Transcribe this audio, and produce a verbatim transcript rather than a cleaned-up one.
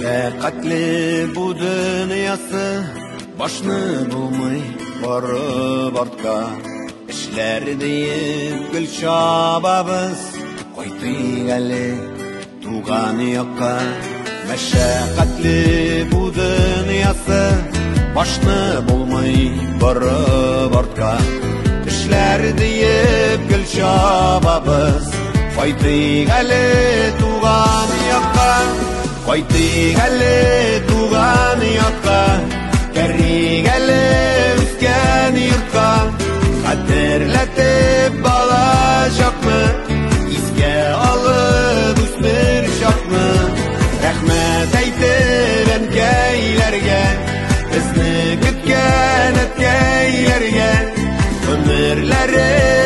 Мәшәкатьле бу дөньясы, башны булмый барып артка. Эшләр диеп гөл чабабыз, кайтыйк әле туган якка. Мәшәкатьле бу дөньясы, башны булмый барып артка. Эшләр диеп гөл чабабыз, кайтыйк әле туган якка. Кайтыйк әле туган якка, кәрик әле үскән йортка. Хәтерләтеп балачакны, искә алып үсмер чакны. Рәхмәт әйтеп әнкәйләргә, безне көткән әткәйләргә. Гомерләре